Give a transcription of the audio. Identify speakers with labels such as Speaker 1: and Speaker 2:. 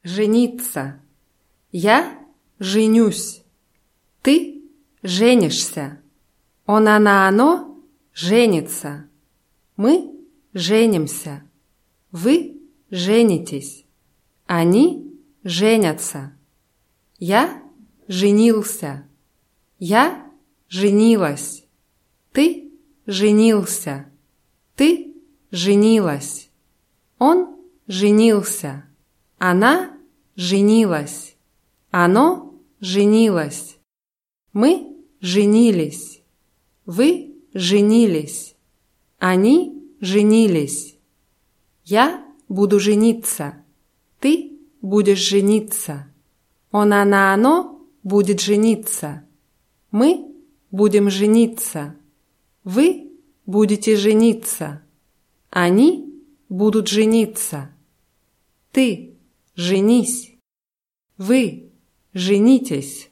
Speaker 1: жениться. Я женюсь. Ты женишься. Он, она, оно женится. Мы женимся. Вы женитесь. Они женятся. Я женился. Я женилась. Ты женился. Ты женилась. Он женился. Она женилась. Оно женилось. Мы женились. Вы женились. Они женились. Я буду жениться. Ты будешь жениться. Он, она, оно будет жениться. Мы будем жениться. Вы будете жениться. Они будут жениться. Ты женись. Вы женитесь.